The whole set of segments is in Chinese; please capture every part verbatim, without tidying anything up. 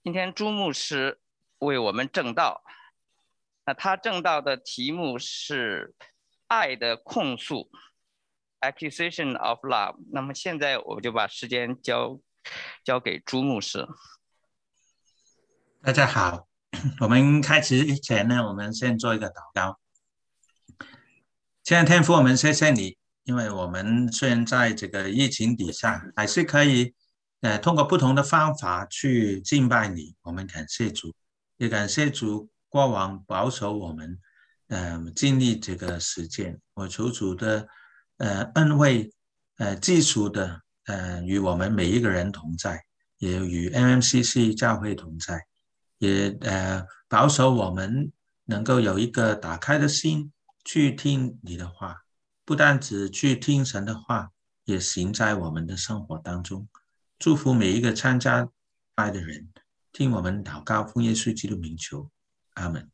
今天朱牧师为我们证道，那他证道的题目是爱的控诉 accusation of love。 那么现在我就把时间交交给朱牧师。 大家好，我们开始前呢，我们先做一个祷告。亲爱的天父，我们谢谢你，因为我们虽然在这个疫情底下，还是可以呃通过不同的方法去敬拜你。我们感谢主，也感谢主过往保守我们，呃经历这个时间。我求主的呃恩惠，呃基础的呃与我们每一个人同在，也与 M M C C 教会同在。也呃保守我们能够有一个打开的心去听你的话，不但只去听神的话，也行在我们的生活当中。祝福每一个参加爱的人，听我们祷告，奉耶稣基督名求，阿门。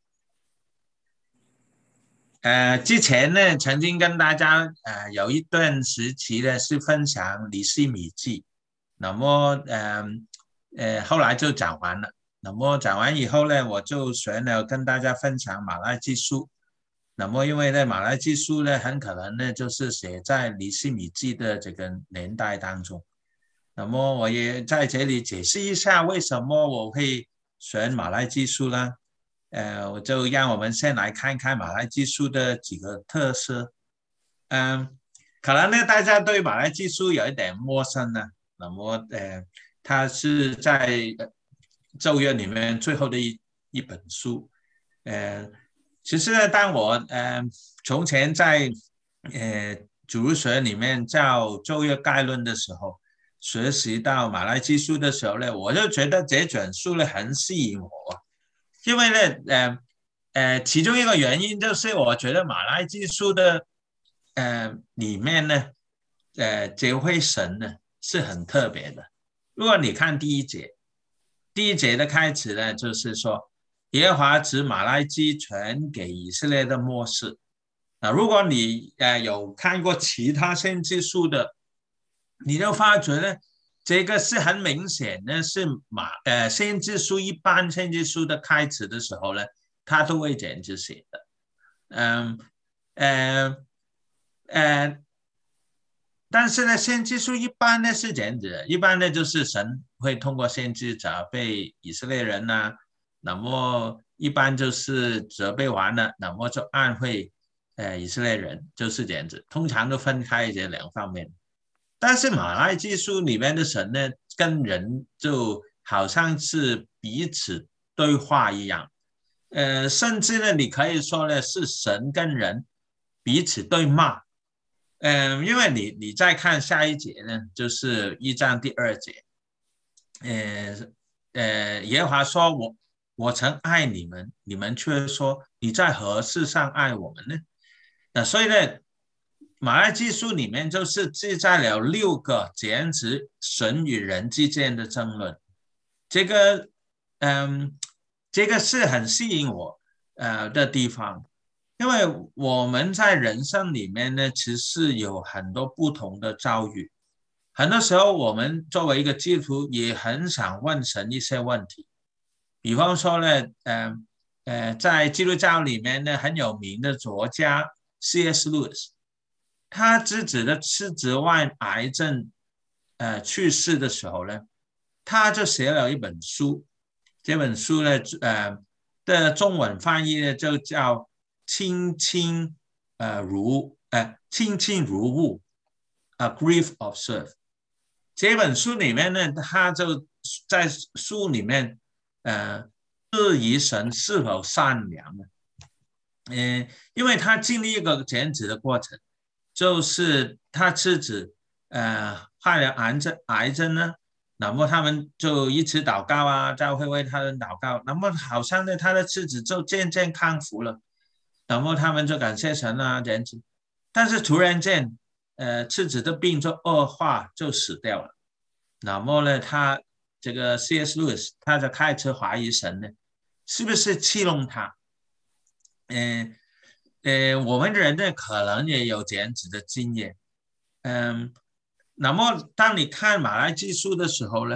呃，之前呢，曾经跟大家呃有一段时期呢是分享尼希米记，那么呃呃后来就讲完了。那么讲完以后呢，我就选了跟大家分享马拉基书。那么因为呢，马拉基书呢，很可能呢就是写在尼希米记的这个年代当中。那么我也在这里解释一下为什么我会选马拉基书呢？呃，我就让我们先来看看马来基书的几个特色。嗯，可能呢大家对马来基书有一点陌生呢。那么呃，它是在咒约里面最后的一一本书。呃，其实呢，当我呃从前在呃主日学里面教咒约概论的时候，学习到马来基书的时候呢，我就觉得这卷书呢很吸引我。因为呢，呃呃，其中一个原因就是我觉得马来基书的呃里面呢，呃，这位神呢是很特别的。如果你看第一节，第一节的开始呢，就是说耶和华指马来基传给以色列的末世。啊，如果你呃有看过其他先知书的，你就发觉呢，这个是很明显的是马呃先知书一般先知书的开始的时候呢，他都会这样子写的。嗯呃呃，但是呢，先知书一般呢是这样子的，一般呢就是神会通过先知责备以色列人呐、啊，那么一般就是责备完了，那么就安慰呃以色列人，就是这样子，通常都分开这两方面。但是马来基书里面的神呢，跟人就好像是彼此对话一样。呃，甚至呢，你可以说呢，是神跟人彼此对骂。嗯、呃，因为你你再看下一节呢，就是一章第二节。呃呃，耶和华说我我曾爱你们，你们却说你在何事上爱我们呢？那所以呢，马来基书里面就是记载了六个简直神与人之间的争论。这个，嗯，这个是很吸引我呃的地方，因为我们在人生里面呢，其实有很多不同的遭遇。很多时候，我们作为一个基督徒，也很想问神一些问题。比方说呢，呃呃，在基督教里面呢，很有名的作家 C S Lewis，他自己的妻子患癌症呃去世的时候呢，他就写了一本书。这本书呢，呃的中文翻译呢就叫亲亲呃如呃亲亲如晤，A Grief Observed。这本书里面呢，他就在书里面呃质疑神是否善良呢？嗯，因为他经历一个减脂的过程，就是他妻子呃患了癌症，癌症呢，那么他们就一起祷告啊，教会为他人祷告，那么好像呢，他的妻子就渐渐康复了，那么他们就感谢神啊，这样子。但是突然间，呃，妻子的病就恶化，就死掉了。那么呢，他这个 C S Lewis 他就开始怀疑神呢，是不是欺弄他？嗯呃，我们人呢可能也有这样子的经验。嗯，那么当你看马来基书的时候呢，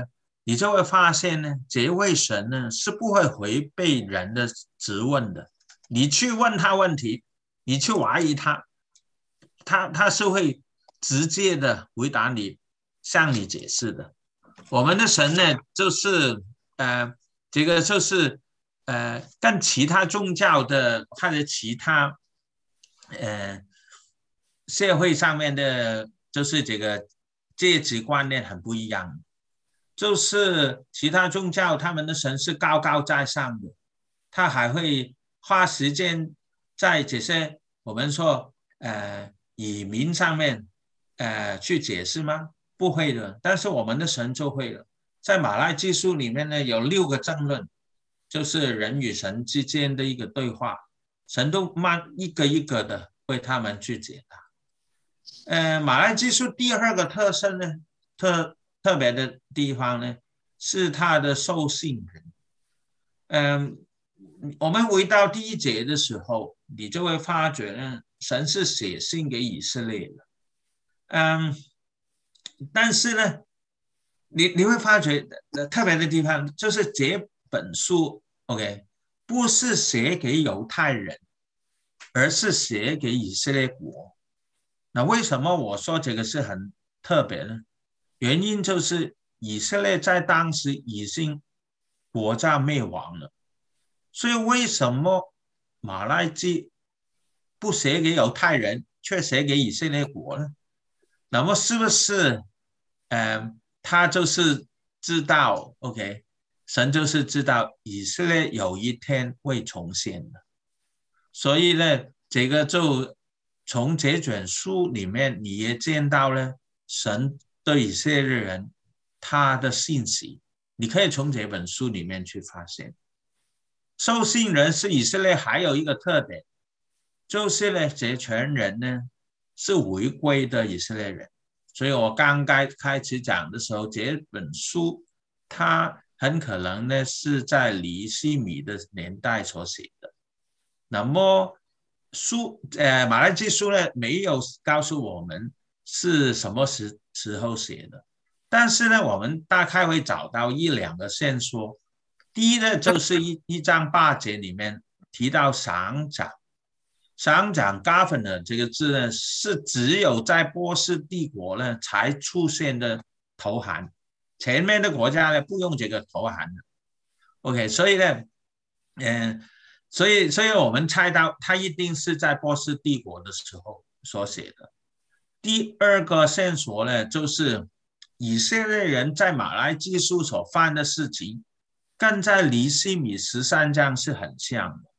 你就会发现呢，这位神呢是不会回避人的质问的。你去问他问题，你去怀疑他，他他是会直接的回答你，向你解释的。我们的神呢，就是呃，这个就是呃，跟其他宗教的或者其他呃社会上面的，就是这个阶级观念很不一样。就是其他宗教他们的神是高高在上的，他还会花时间在这些我们说呃语民上面呃去解释吗？不会的。但是我们的神就会了。在马来基书里面呢，有六个争论，就是人与神之间的一个对话，神都慢一个一个的为他们去解答。呃，马来基书第二个特色呢，特特别的地方呢，是他的受信人。嗯，我们回到第一节的时候，你就会发觉呢，神是写信给以色列的。嗯，但是呢，你你会发觉特别的地方，就是这本书 ，OK， 不是写给犹太人，而是写给以色列国。那为什么我说这个是很特别呢？原因就是以色列在当时已经国家灭亡了，所以为什么马来基不写给犹太人，却写给以色列国呢？那么是不是，呃，他就是知道 ，OK， 神就是知道以色列有一天会重现的，所以呢，这个就从这卷书里面你也见到了神对以色列人他的信息，你可以从这本书里面去发现。受信人是以色列还有一个特点，就是呢，这群人呢是回归的以色列人。所以我刚刚开始讲的时候，这本书它很可能呢是在尼希米的年代所写的。那么书呃马来基书呢没有告诉我们是什么时时候写的，但是呢我们大概会找到一两个线索。第一呢就是一一章八节里面提到省长，省长 governor 这个字呢是只有在波斯帝国呢才出现的头衔，前面的国家呢不用这个头衔的。OK， 所以呢，嗯。所以，所以我们猜到他一定是在波斯帝国的时候所写的。第二个线索呢，就是以色列人在马来基书所犯的事情，跟在尼希米十三章是很像的。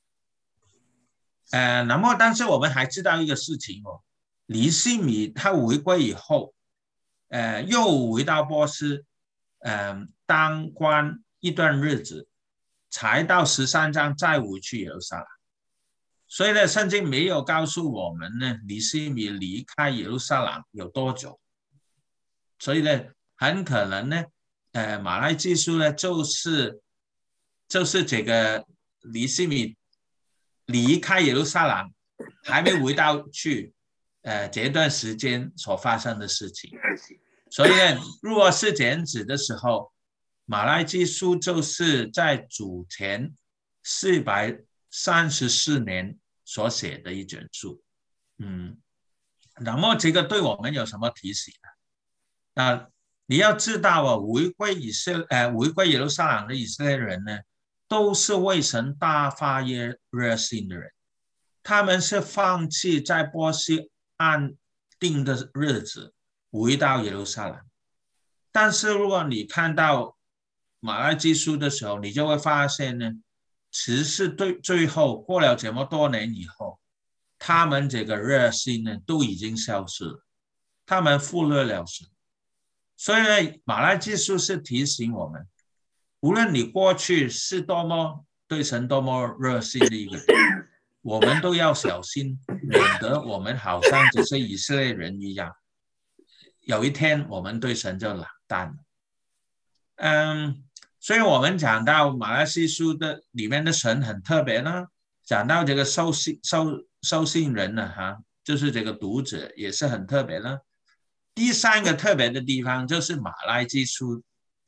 呃，那么但是我们还知道一个事情哦，尼希米他回归以后，呃，又回到波斯，呃，当官一段日子。才到十三章再回去耶路撒冷，所以呢，圣经没有告诉我们呢，尼希米离开耶路撒冷有多久，所以呢，很可能呢，呃，马来基书呢，就是就是这个尼希米离开耶路撒冷，还没回到去，呃，这段时间所发生的事情。所以呢，如果是这样子的时候，马来基书就是在主前四百三十四年所写的一卷书。嗯，那么这个对我们有什么提醒呢？那你要知道啊，回归以色呃回归耶路撒冷的以色列人呢，都是为神大发热心的人，他们是放弃在波斯安定的日子，回到耶路撒冷。但是如果你看到马来基书的时候，你就会发现呢，其实对最后过了这么多年以后，他们这个热心呢都已经消失了，他们忽略了神。所以呢，马来基书是提醒我们，无论你过去是多么对神多么热心的一个人，我们都要小心，免得我们好像这些以色列人一样，有一天我们对神就冷淡了。嗯，所以我们讲到马来西书的里面的神很特别呢，讲到这个收信收收信人呢，哈，就是这个读者也是很特别呢。第三个特别的地方就是马来基书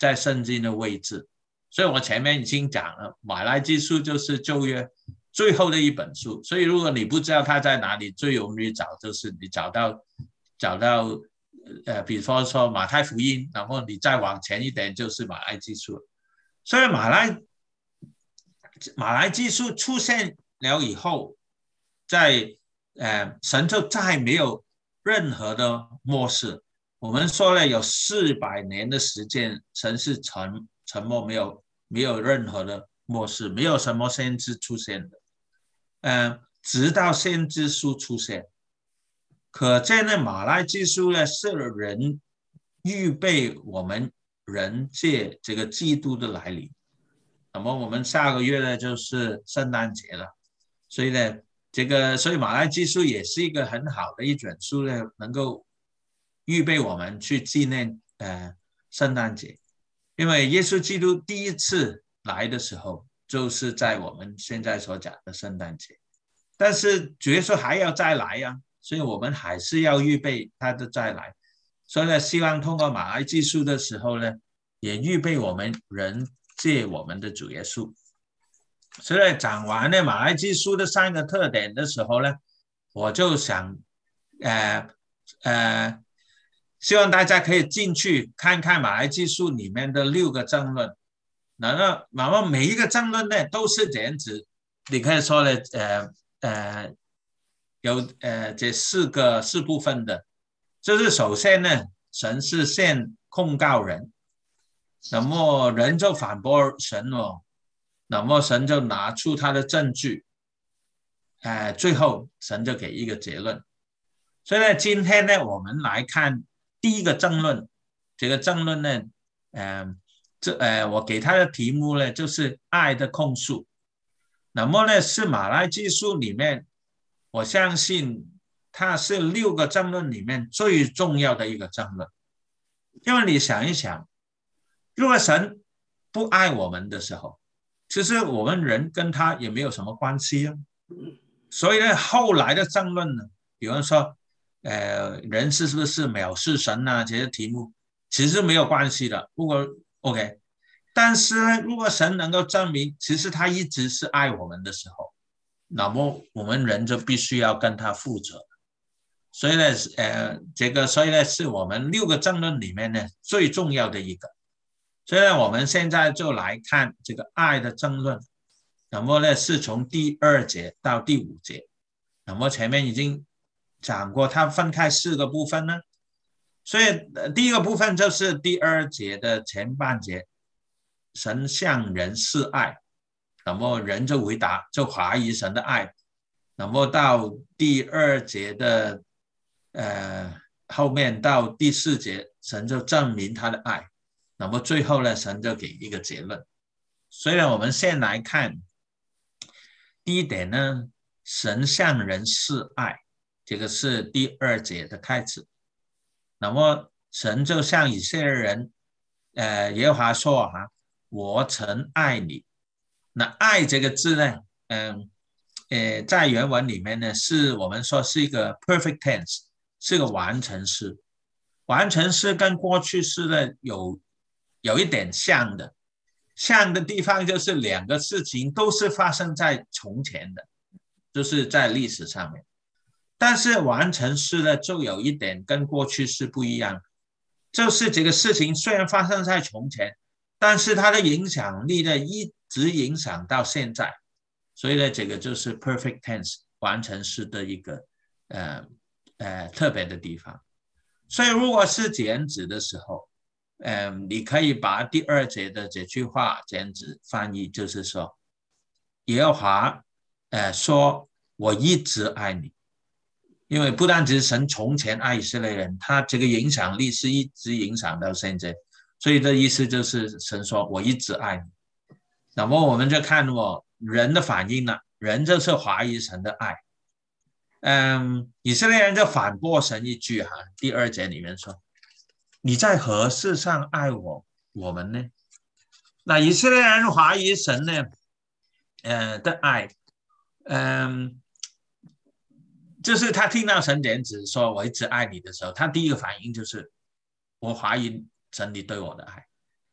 在圣经的位置。所以我前面已经讲了，马拉基书就是旧约最后的一本书，所以如果你不知道它在哪里，最容易找就是你找到找到呃，比方说马太福音，然后你再往前一点就是马拉基书。所以马拉马拉基书出现了以后，在呃神就再没有任何的漠视。我们说了有四百年的时间，神是沉沉默，没有没有任何的漠视，没有什么先知出现的。呃，直到先知书出现，可见呢，马拉基书呢是人预备我们人界这个基督的来临。那么我们下个月呢就是圣诞节了，所以呢，这个所以马拉基书也是一个很好的一卷书呢，能够预备我们去纪念呃圣诞节，因为耶稣基督第一次来的时候，就是在我们现在所讲的圣诞节，但是主耶稣还要再来呀、啊，所以我们还是要预备他的再来。所以呢，希望通过马拉基书的时候呢，也预备我们人借我们的主耶稣。所以讲完呢马拉基书的三个特点的时候呢，我就想呃呃，希望大家可以进去看看马拉基书里面的六个政论。然后每一个政论呢都是这样子，你可以说呢呃呃有呃这四个四部分的。就是首先呢，神是先控告人，那么人就反驳神哦，那么神就拿出他的证据，呃，最后神就给一个结论。所以呢，今天呢，我们来看第一个政论。这个政论呢，呃，这呃，我给他的题目呢，就是爱的控诉。那么呢，是马拉基书里面，我相信它是六个政论里面最重要的一个政论。因为你想一想，如果神不爱我们的时候，其实我们人跟他也没有什么关系啊。所以呢，后来的政论呢，比方说，呃，人是不是藐视神啊，这些题目其实没有关系的。如果 OK， 但是呢，如果神能够证明其实他一直是爱我们的时候，那么我们人就必须要跟他负责。所以呢，呃，这个所以呢是我们六个政论里面呢最重要的一个。所以呢，我们现在就来看这个爱的政论。那么呢，是从第二节到第五节。那么前面已经讲过，它分开四个部分呢。所以第一个部分就是第二节的前半节，神向人示爱，那么人就回答，就怀疑神的爱。那么到第二节的呃后面到第四节，神就证明他的爱。那么最后呢，神就给一个结论。所以呢，我们先来看第一点呢，神向人示爱，这个是第二节的开始。那么神就向以色列人，呃，耶和华说啊，我曾爱你。那爱这个字呢，嗯，呃，在原文里面呢，是我们说是一个 perfect tense， 是个完成式。完成式跟过去式呢有有一点像的，像的地方就是两个事情都是发生在从前的，就是在历史上面。但是完成式呢，就有一点跟过去式不一样，就是这个事情虽然发生在从前，但是它的影响力呢一直影响到现在。所以呢，这个就是 perfect tense 完成式的一个呃呃特别的地方。所以如果是这样子的时候，呃，你可以把第二节的这句话这样子翻译，就是说，耶和华呃说，我一直爱你。因为不单只是神从前爱以色列人，他这个影响力是一直影响到现在，所以这意思就是神说我一直爱你。那么我们就看我人的反应了，人就是怀疑神的爱。嗯，以色列人就反驳神一句哈，第二节里面说，你在何事上爱我我们呢？那以色列人怀疑神呢，呃的爱，嗯。就是他听到神这样子说我一直爱你的时候，他第一个反应就是我怀疑神你对我的爱。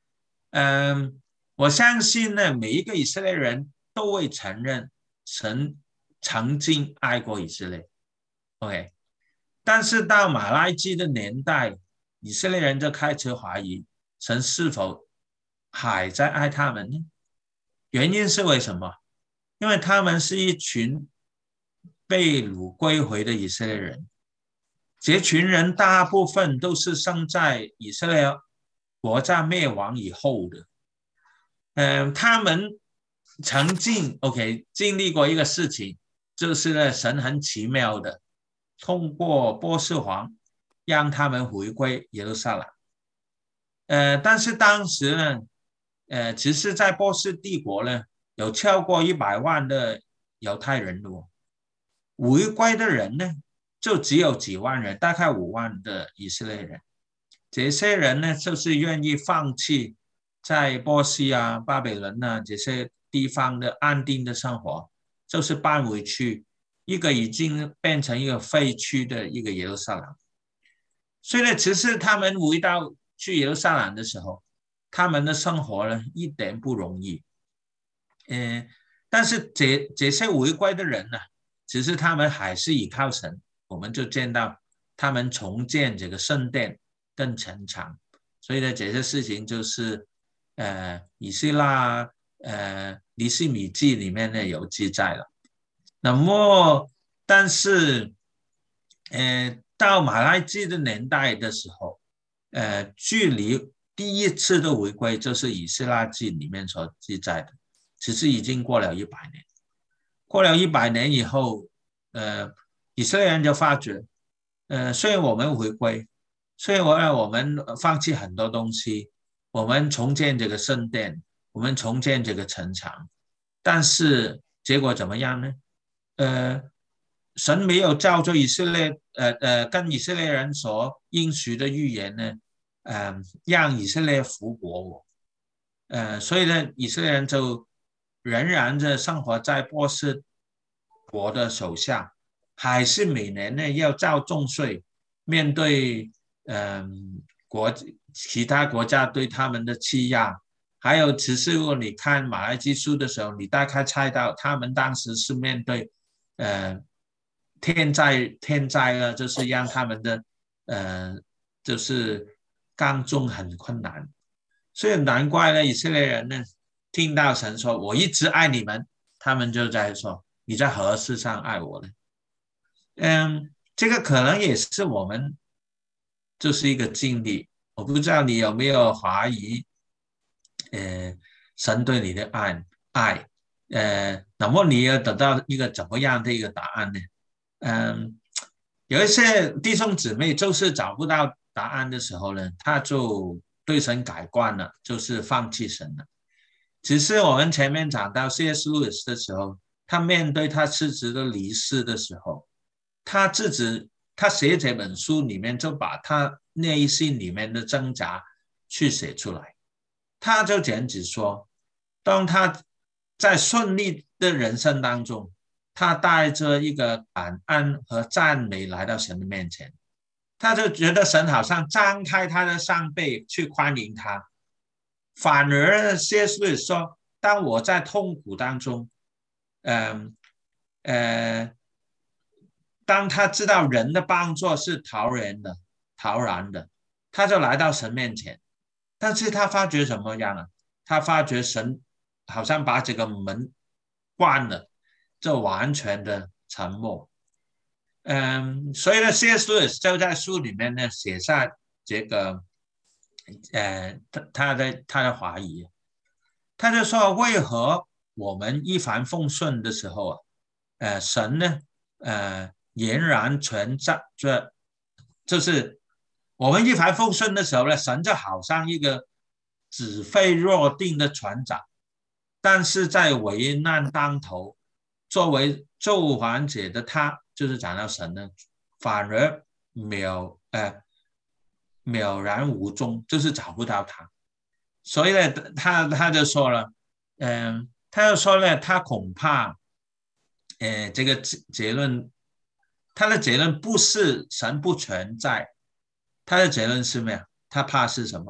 嗯，我相信呢，每一个以色列人都会承认神曾经爱过以色列。OK， 但是到马拉基的年代，以色列人就开始怀疑神是否还在爱他们呢？原因是为什么？因为他们是一群被掳归回的以色列人，这群人大部分都是生在以色列国家灭亡以后的。嗯，他们曾经 OK 经历过一个事情，就是呢，神很奇妙的通过波斯王让他们回归耶路撒冷。呃，但是当时呢，呃，其实在波斯帝国呢，有超过一百万的犹太人哦，回归的人呢，就只有几万人，大概五万的以色列人。这些人呢，就是愿意放弃在波斯啊、巴比伦啊这些地方的安定的生活，就是搬回去一个已经变成一个废墟的一个耶路撒冷。所以呢，其实他们回到去耶路撒冷的时候，他们的生活呢一点不容易。嗯，但是这这些回归的人呢，其实他们还是依靠神。我们就见到他们重建这个圣殿跟城墙，所以呢，这些事情就是呃以斯拉呃尼希米记里面呢有记载了。那么，但是呃到马拉基的年代的时候，呃距离第一次的回归就是以斯拉记里面所记载的，其实已经过了一百年。过了一百年以后，呃，以色列人就发觉，呃，虽然我们回归，虽然我们放弃很多东西，我们重建这个圣殿，我们重建这个城墙，但是结果怎么样呢？呃，神没有照着以色列，呃呃，跟以色列人所应许的预言呢，呃，让以色列复国我，呃，所以呢，以色列人就仍然的生活在波斯国的手下，还是每年呢要交重税，面对嗯、呃、国其他国家对他们的欺压，还有其实如果你看马来基书的时候，你大概猜到他们当时是面对呃天灾天灾了，就是让他们的呃就是耕种很困难。所以难怪呢，以色列人呢听到神说我一直爱你们，他们就在说你在何事上爱我呢？嗯，这个可能也是我们就是一个经历。我不知道你有没有怀疑，呃，神对你的爱爱，呃，那么你要得到一个怎么样的一个答案呢？嗯，有一些弟兄姊妹就是找不到答案的时候呢，他就对神改观了，就是放弃神了。只是我们前面讲到 C S Lewis 的时候，他面对他妻子的离世的时候，他自己他写这本书里面就把他内心里面的挣扎去写出来。他就简直说，当他在顺利的人生当中，他带着一个感恩和赞美来到神的面前，他就觉得神好像张开他的上背去欢迎他。反而 C S Lewis 说，当我在痛苦当中，嗯呃，当他知道人的帮助是陶然的、陶然的，他就来到神面前。但是他发觉怎么样啊？他发觉神好像把这个门关了，就完全的沉默。嗯，所以呢 ，C S Lewis 就在书里面呢写下这个，呃，他他的他的怀疑，他就说为何我们一帆风顺的时候啊，呃，神呢，呃，俨然存在着，就是我们一帆风顺的时候呢，神就好像一个纸飞若定的船长，但是在危难当头，作为救援者的他，就是讲到神呢，反而渺呃渺然无踪，就是找不到他。所以呢，他他就说了，嗯、呃，他就说呢，他恐怕，呃，这个结论，他的结论不是神不存在，他的结论是什么呀？他怕是什么？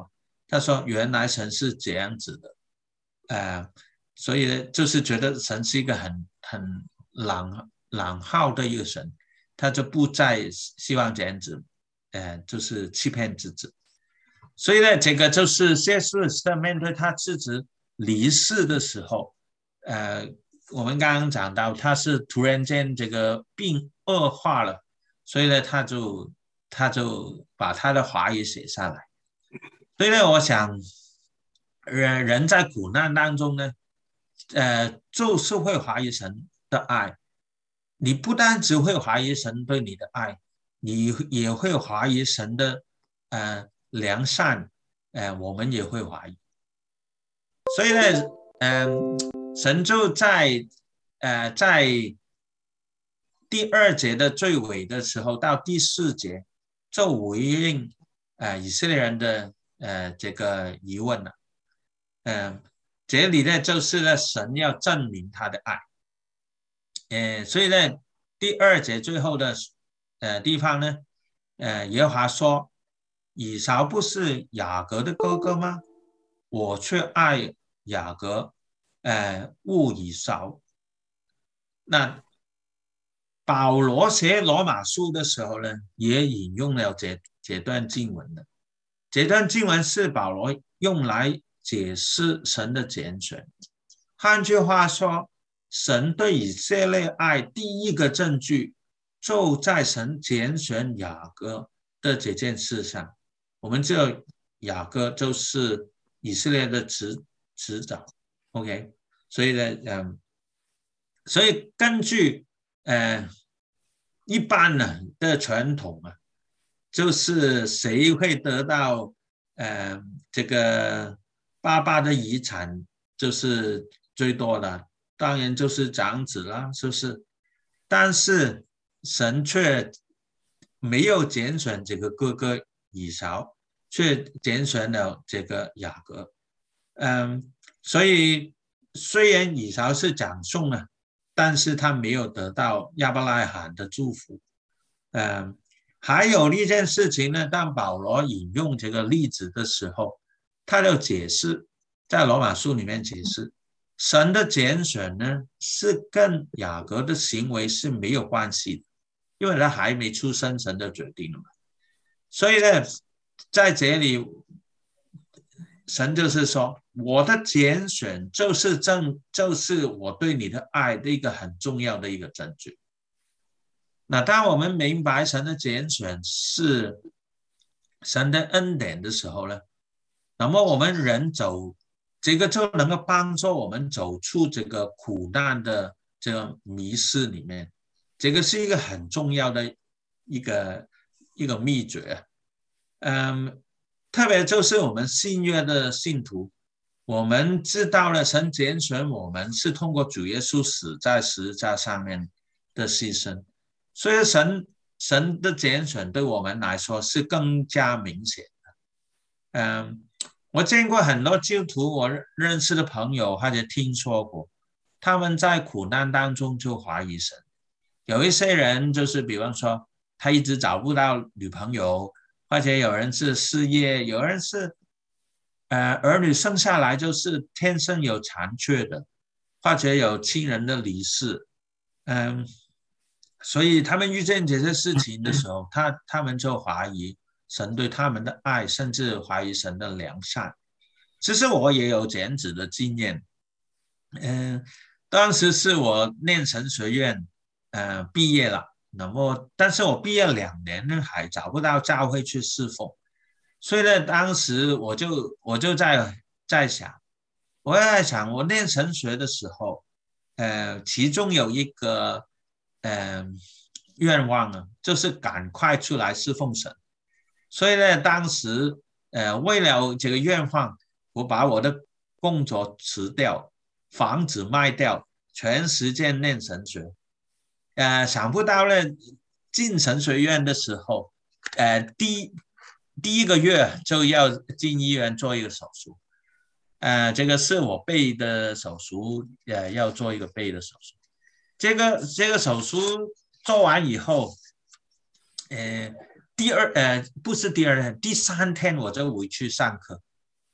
他说原来神是这样子的，呃，所以呢，就是觉得神是一个很很朗朗浩的一个神，他就不再希望这样子，呃，就是欺骗自己。所以呢，这个就是 C S Lewis 在面对他妻子离世的时候，呃，我们刚刚讲到他是突然间这个病恶化了，所以呢，他就他就把他的话语写下来。所以呢，我想，人人在苦难当中呢，呃，就是会怀疑神的爱。你不单只会怀疑神对你的爱，你也会怀疑神的呃良善，呃，我们也会怀疑。所以呢，嗯、呃，神就在呃在第二节的最尾的时候到第四节，就回应呃以色列人的呃这个疑问了。嗯、呃，这里呢就是呢神要证明他的爱。呃，所以呢第二节最后的呃地方呢，呃耶和华说，以扫不是雅各的哥哥吗？我却爱雅各，呃，恶以扫。那保罗写罗马书的时候呢，也引用了这这段经文的。这段经文是保罗用来解释神的拣选。换句话说，神对以色列爱第一个证据，就在神拣选雅各的这件事上。我们知道雅各就是以色列的侄侄长 ，OK， 所以呢，嗯，所以根据呃一般呢的传统啊，就是谁会得到呃这个爸爸的遗产，就是最多的，当然就是长子啦，是不是？但是神却没有拣选这个哥哥以扫，却拣选了这个雅各。嗯，所以虽然以扫是长孙了，但是他没有得到亚伯拉罕的祝福。嗯，还有一件事情呢，当保罗引用这个例子的时候，他就解释，在罗马书里面解释，神的拣选呢是跟雅各的行为是没有关系的，因为他还没出生，神的决定了嘛。所以呢，在这里，神就是说，我的拣选就是正，就是我对你的爱的一个很重要的一个证据。那当我们明白神的拣选是神的恩典的时候呢，那么我们人走这个就能够帮助我们走出这个苦难的这个迷失里面，这个是一个很重要的一个一个秘诀。嗯，特别就是我们新约的信徒，我们知道了神拣选我们是通过主耶稣死在十字架上面的牺牲，所以神神的拣选对我们来说是更加明显的。嗯，我见过很多基督徒，我认识的朋友或者听说过，他们在苦难当中就怀疑神。有一些人就是比方说他一直找不到女朋友，或者有人是失业，有人是呃儿女生下来就是天生有残缺的，或者有亲人的离世。嗯，所以他们遇见这些事情的时候，他他们就怀疑神对他们的爱，甚至怀疑神的良善。其实我也有这样子的经验。嗯，当时是我念神学院呃毕业了，那么但是我毕业两年呢，还找不到教会去侍奉，所以呢，当时我就我就在在想，我在想，我念神学的时候，呃，其中有一个呃愿望呢，就是赶快出来侍奉神。所以呢，当时呃为了这个愿望，我把我的工作辞掉，房子卖掉，全时间念神学。呃，想不到呢，进神学院的时候，呃，第第一个月就要进医院做一个手术。呃，这个是我背的手术，呃，要做一个背的手术。这个这个手术做完以后，呃，第二呃不是第二天，第三天我就回去上课。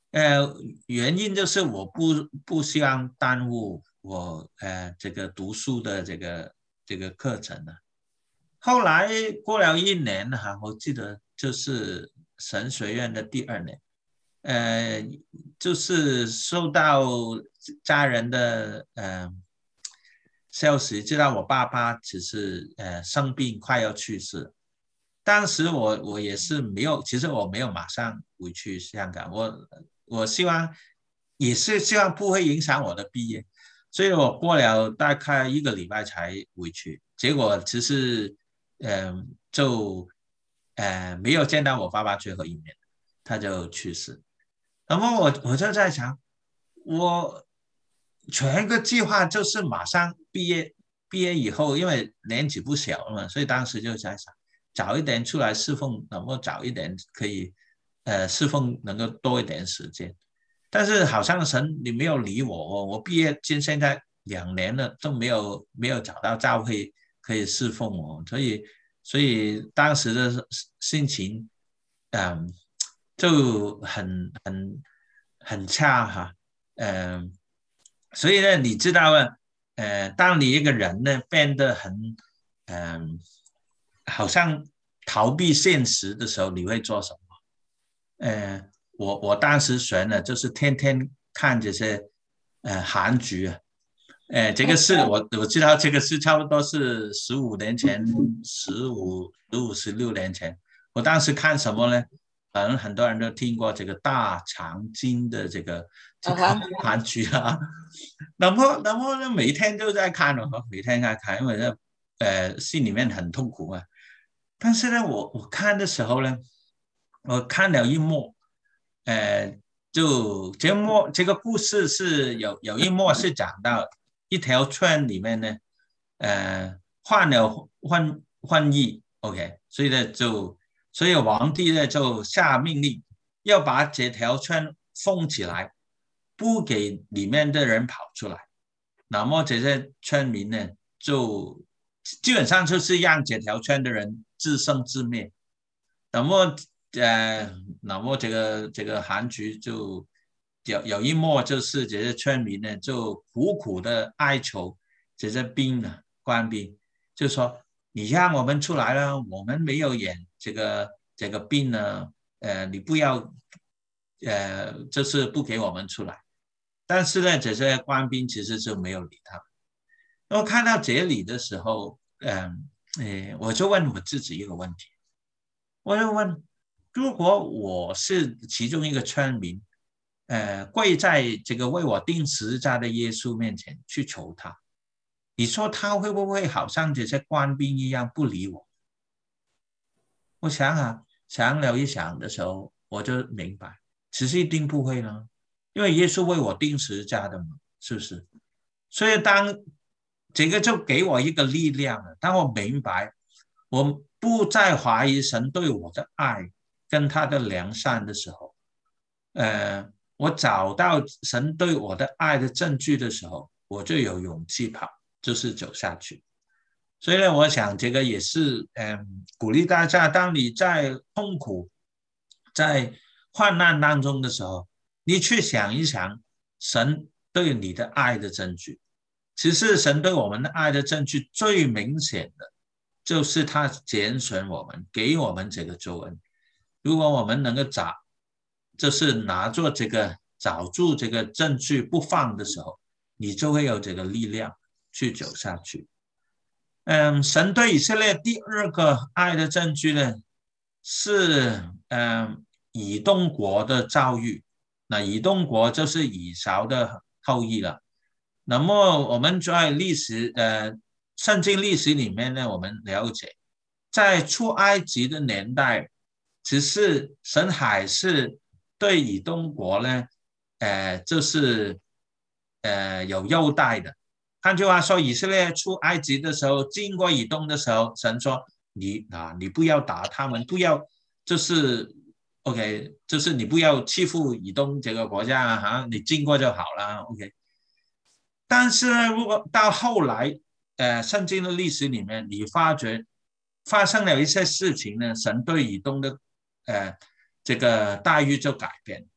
呃，原因就是我不不希望耽误我呃这个读书的这个这个课程呢。后来过了一年哈，我记得就是神学院的第二年，呃，就是受到家人的呃消息，知道我爸爸只是呃生病快要去世。当时我我也是没有，其实我没有马上回去香港，我我希望也是希望不会影响我的毕业，所以我过了大概一个礼拜才回去。结果其实，嗯、呃，就呃没有见到我爸爸最后一面，他就去世。那么我我就在想，我全个计划就是马上毕业，毕业以后，因为年纪不小了嘛，所以当时就在想，早一点出来侍奉，能够早一点可以，呃，侍奉能够多一点时间。但是好像神你没有理我哦，我毕业近现在两年了，都没有没有找到教会可以侍奉我，所以所以当时的心情，嗯，就很很很差哈，嗯，所以呢，你知道啊，呃，当你一个人呢变得很，嗯、好像逃避现实的时候，你会做什么？呃，我我当时选的就是天天看这些呃韩剧啊，呃，这个是我我知道这个是差不多是十五年前，十五十五十六年前，我当时看什么呢？可能很多人都听过这个大长今的这个这个啊哈， 韩剧啊，然后然后呢每一天都在看哦，每天在看，因为呢呃心里面很痛苦啊。但是呢，我我看的时候呢，我看了一幕，呃，就这幕这个故事是有有一幕是讲到一条村里面呢，呃，换了换换役，OK，所以呢就所以皇帝呢就下命令要把这条村封起来，不给里面的人跑出来。那么这些村民呢，就基本上就是让这条村的人自生自灭。那么呃，那么这个这个韩剧就有有一幕就是这些村民呢就苦苦的哀求这些兵呢官兵，就说你让我们出来了，我们没有演这个这个兵呢，呃，你不要呃，就是不给我们出来。但是呢，这些官兵其实就没有理他们。那我看到这里的时候，嗯，呃，我就问我自己一个问题，我就问，如果我是其中一个村民，呃，跪在这个为我钉十字架的耶稣面前去求他，你说他会不会好像这些官兵一样不理我？我想啊，想了一想的时候，我就明白，其实一定不会呢，因为耶稣为我钉十字架的嘛，是不是？所以当这个就给我一个力量了，当我明白，我不再怀疑神对我的爱跟他的良善的时候，呃，我找到神对我的爱的证据的时候，我就有勇气跑，就是走下去。所以呢，我想这个也是，嗯，鼓励大家，当你在痛苦、在患难当中的时候，你去想一想神对你的爱的证据。其实神对我们的爱的证据最明显的，就是他拣选我们，给我们这个救恩。如果我们能够找，就是拿着这个找住这个证据不放的时候，你就会有这个力量去走下去。嗯，神对以色列第二个爱的证据呢，是嗯以东国的遭遇。那以东国就是以扫的后裔了。那么我们在历史呃圣经历史里面呢，我们了解，在出埃及的年代，只是神还是对以东国呢，呃，就是呃有优待的。换句话说，以色列出埃及的时候，经过以东的时候，神说你啊，你不要打他们，不要就是 OK，就是你不要欺负以东这个国家啊，你经过就好了 OK。但是呢，如果到后来，呃，圣经的历史里面，你发觉发生了一些事情呢，神对以东的呃这个待遇就改变。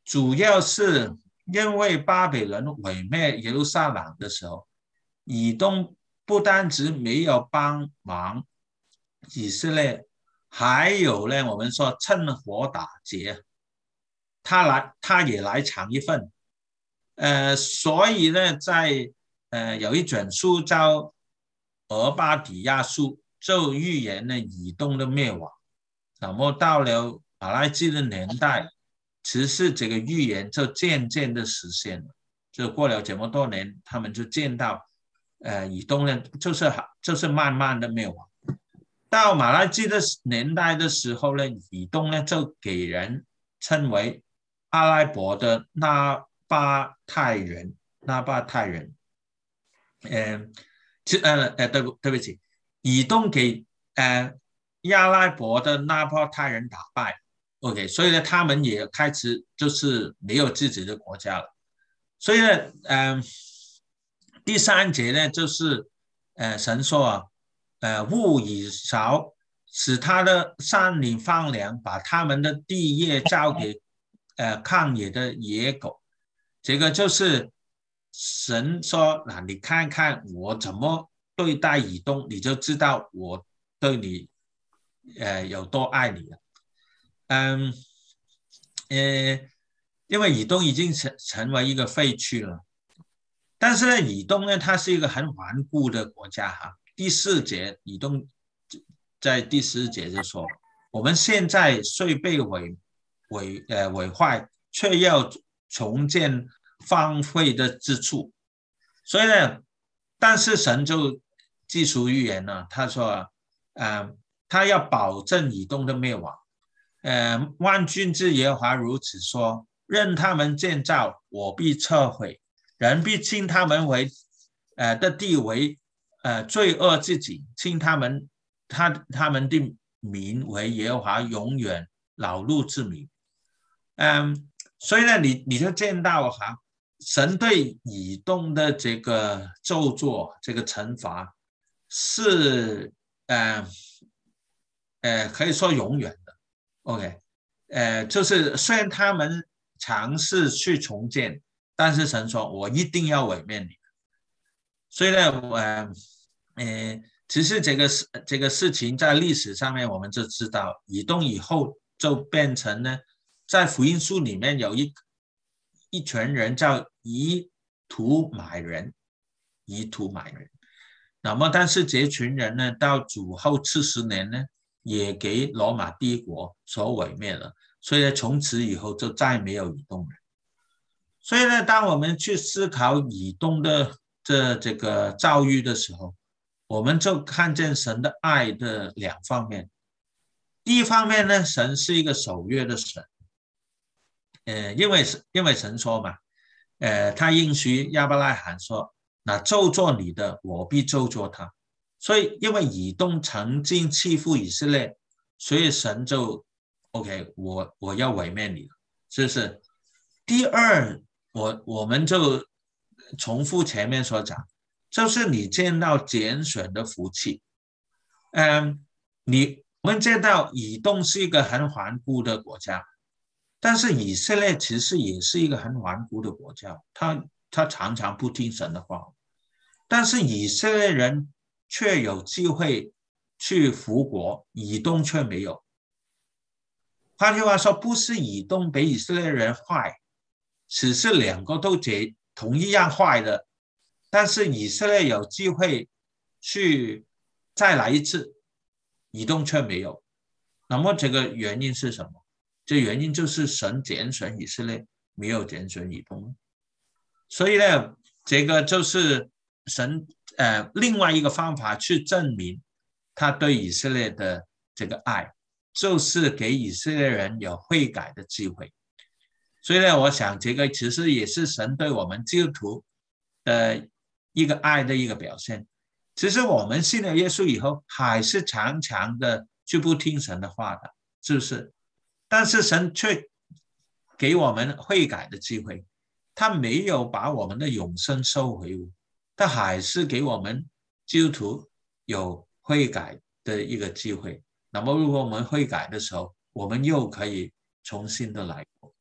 主要是因为巴比伦毁灭耶路撒冷的时候，以东不单只没有帮忙以色列，还有呢，我们说趁火打劫，他来他也来抢一份。呃，所以呢，在呃有一卷书叫《俄巴底亚书》，就预言呢以东的灭亡。那么到了马拉基的年代，其实这个预言就渐渐的实现了。就过了这么多年，他们就见到，呃，以东呢就是就是慢慢的灭亡。到马拉基的年代的时候呢，以东呢就给人称为阿拉伯的纳巴泰人，纳巴泰人。呃，呃呃，对不对不起，以东给呃阿拉伯的纳巴泰人打败。OK， 所以呢，他们也开始就是没有自己的国家了。所以呢，嗯、呃，第三节呢，就是呃神说啊，呃物以少，使他的山岭荒凉，把他们的地业交给呃旷野的野狗。这个就是神说，那你看看我怎么对待以东，你就知道我对你呃有多爱你了。嗯，呃，因为以东已经成成为一个废墟了。但是呢，以东呢，它是一个很顽固的国家哈。第四节，以东在第四节就说，我们现在虽被毁毁呃毁坏，却要重建荒废的之处。所以呢，但是神就记述预言呢，他说，呃，他要保证以东的灭亡。呃，万军之耶和华如此说：任他们建造，我必撤毁。人必称他们为呃的地为呃罪恶之己，称他们他他们的名为耶和华永远老路之名。嗯，所以呢，你你就见到哈，神对以东的这个咒詛，这个惩罚是呃呃可以说永远的。OK，呃，就是虽然他们尝试去重建。但是神说，我一定要毁灭你。所以呢，呃，呃，其实这个事这个事情在历史上面我们就知道，以东以后就变成呢，在福音书里面有一一群人叫以土买人，以土买人。那么，但是这群人呢，到主后七十年呢，也给罗马帝国所毁灭了。所以呢，从此以后就再没有以东人。所以呢，当我们去思考以东的这这个遭遇的时候，我们就看见神的爱的两方面。第一方面呢，神是一个守约的神，呃，因为因为神说嘛，呃，他应许亚伯拉罕说，那咒詛你的，我必咒詛他。所以，因为以东曾经欺负以色列，所以神就 OK，我我要毁灭你了，是不是？第二，我我们就重复前面所讲，就是你见到拣选的福气。嗯，你我们见到以东是一个很顽固的国家，但是以色列其实也是一个很顽固的国家，他他常常不听神的话，但是以色列人却有机会去复国，以东却没有。换句话说，不是以东比以色列人坏，只是两个都结同一样坏的，但是以色列有机会去再来一次，以东却没有。那么这个原因是什么？这原因就是神拣选以色列，没有拣选以东。所以呢，这个就是神呃另外一个方法去证明他对以色列的这个爱，就是给以色列人有悔改的机会。所以呢，我想这个其实也是神对我们基督徒的一个爱的一个表现。其实我们信了耶稣以后，还是常常的去不听神的话的，是不是？但是神却给我们悔改的机会，他没有把我们的永生收回，他还是给我们基督徒有悔改的一个机会。那么如果我们悔改的时候，我们又可以重新的来过。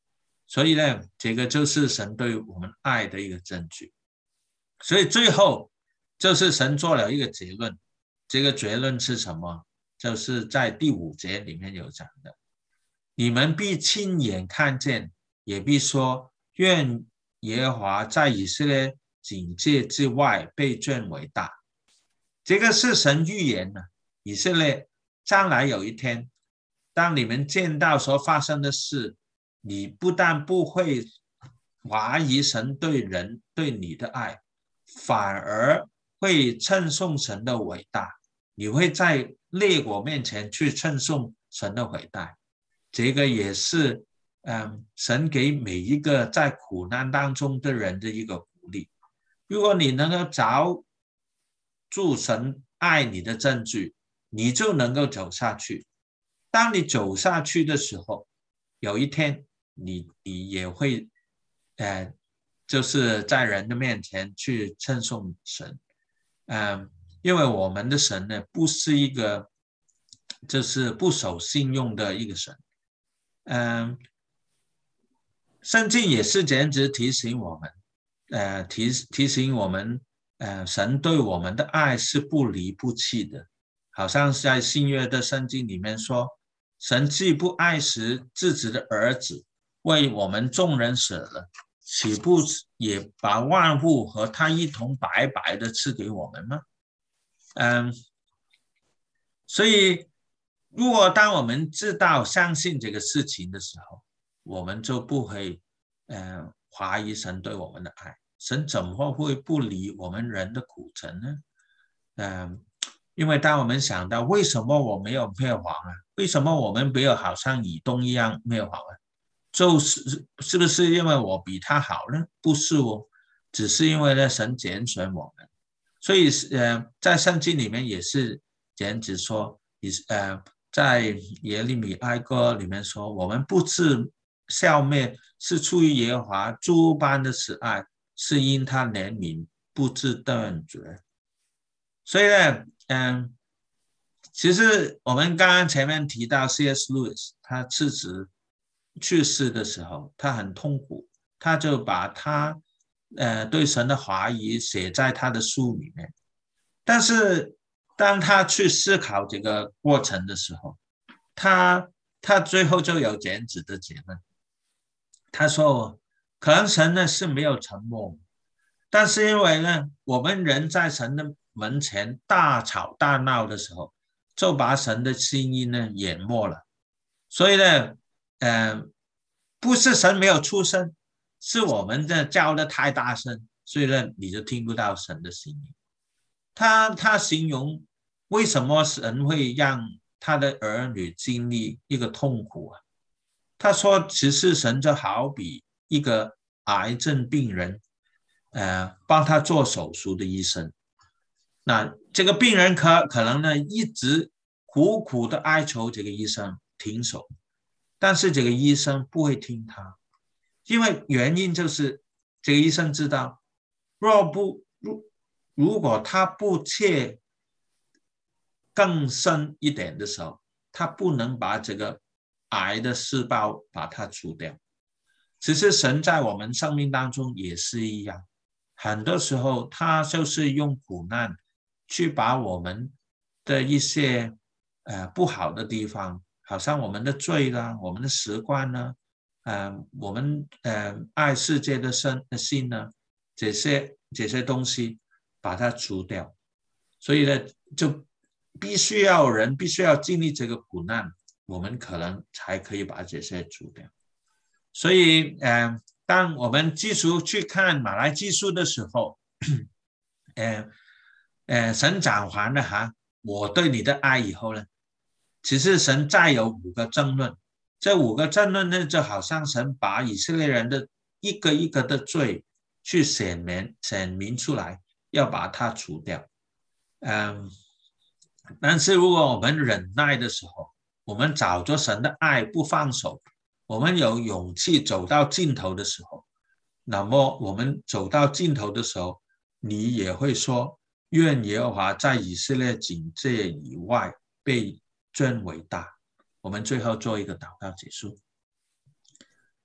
所以呢，这个就是神对我们爱的一个证据。所以最后就是神做了一个结论，这个结论是什么？就是在第五节里面有讲的，你们必亲眼看见，也必说，愿耶和华在以色列境界之外被尊为大。这个是神预言的，以色列将来有一天，当你们见到所发生的事，你不但不会怀疑神对人对你的爱，反而会称颂神的伟大，你会在列国面前去称颂神的伟大。这个也是嗯，神给每一个在苦难当中的人的一个鼓励。如果你能够找住神爱你的证据，你就能够走下去。当你走下去的时候，有一天你你也会呃，就是在人的面前去称颂神。嗯，因为我们的神呢，不是一个就是不守信用的一个神。嗯，圣经也是这样子提醒我们，呃，提提醒我们，呃，神对我们的爱是不离不弃的，好像是在新约的圣经里面说，神既不爱惜自己的儿子，为我们众人舍了，岂不也把万物和他一同白白的赐给我们吗？嗯，所以如果当我们知道相信这个事情的时候，我们就不会呃怀疑神对我们的爱。神怎么会不理我们人的苦情呢？嗯，因为当我们想到为什么我没有灭亡啊，为什么我们没有好像以东一样灭亡啊，就是是不是因为我比他好呢？不是哦，只是因为呢神拣选我们。所以呃，在圣经里面也是这样子说，呃，在耶利米哀歌里面说，我们不致消灭，是出于耶和华诸般的慈爱，是因他怜悯，不致断绝。所以呢，嗯，其实我们刚刚前面提到 C S Lewis， 他辞职去世的时候，他很痛苦，他就把他呃对神的怀疑写在他的书里面。但是当他去思考这个过程的时候，他他最后就有这样子的结论。他说，可能神呢是没有沉默，但是因为呢，我们人在神的门前大吵大闹的时候，就把神的心意呢淹没了。所以呢，呃，不是神没有出声，是我们的叫的太大声，所以呢，你就听不到神的心意。他他形容为什么神会让他的儿女经历一个痛苦啊？他说，其实神就好比一个癌症病人，呃，帮他做手术的医生。那这个病人可可能呢一直苦苦的哀求这个医生停手，但是这个医生不会听他，因为原因就是这个医生知道，若不如如果他不切更深一点的时候，他不能把这个癌的细胞把它除掉。其实神在我们生命当中也是一样，很多时候他就是用苦难去把我们的一些呃不好的地方，好像我们的罪啦，我们的习惯呢，呃，我们呃爱世界的心呢，这些这些东西把它除掉。所以呢，就必须要人必须要经历这个苦难，我们可能才可以把这些除掉。所以，呃，当我们继续去看马来基书的时候，呃呃，神讲完了哈，我对你的爱以后呢，其实神再有五个争论，这五个争论呢，就好像神把以色列人的一个一个的罪去显明显明出来，要把它除掉。嗯，但是如果我们忍耐的时候，我们找着神的爱不放手，我们有勇气走到尽头的时候，那么我们走到尽头的时候，你也会说，愿耶和华在以色列境界以外被尊为大。我们最后做一个祷告结束。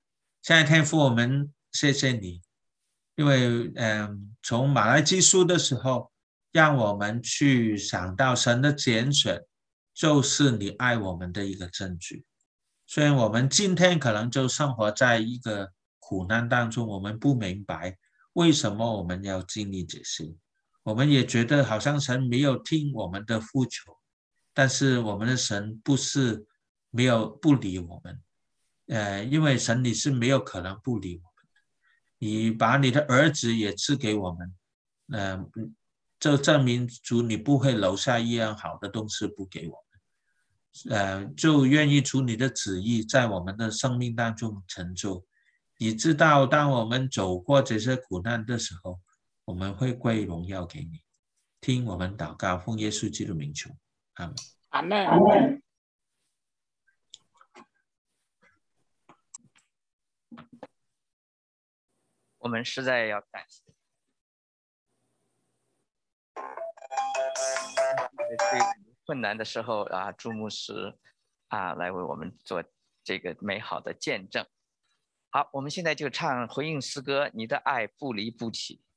现在天父，我们谢谢你，因为嗯，从马来基书的时候，让我们去想到神的拣选，就是你爱我们的一个证据。虽然我们今天可能就生活在一个苦难当中，我们不明白为什么我们要经历这些，我们也觉得好像神没有听我们的呼求，但是我们的神不是没有不理我们，呃，因为神你是没有可能不理我们，你把你的儿子也赐给我们，呃，这证明主你不会留下一样好的东西不给我们，呃，就愿意出你的旨意在我们的生命当中成就。你知道，当我们走过这些苦难的时候，我们会归荣耀给你。听我们祷告，奉耶稣基督名求，阿门。 阿门，阿门。 我们实在要感谢最困难的时候啊，朱牧师啊来为我们做这个美好的见证。好，我们现在就唱回应诗歌，你的爱不离不弃。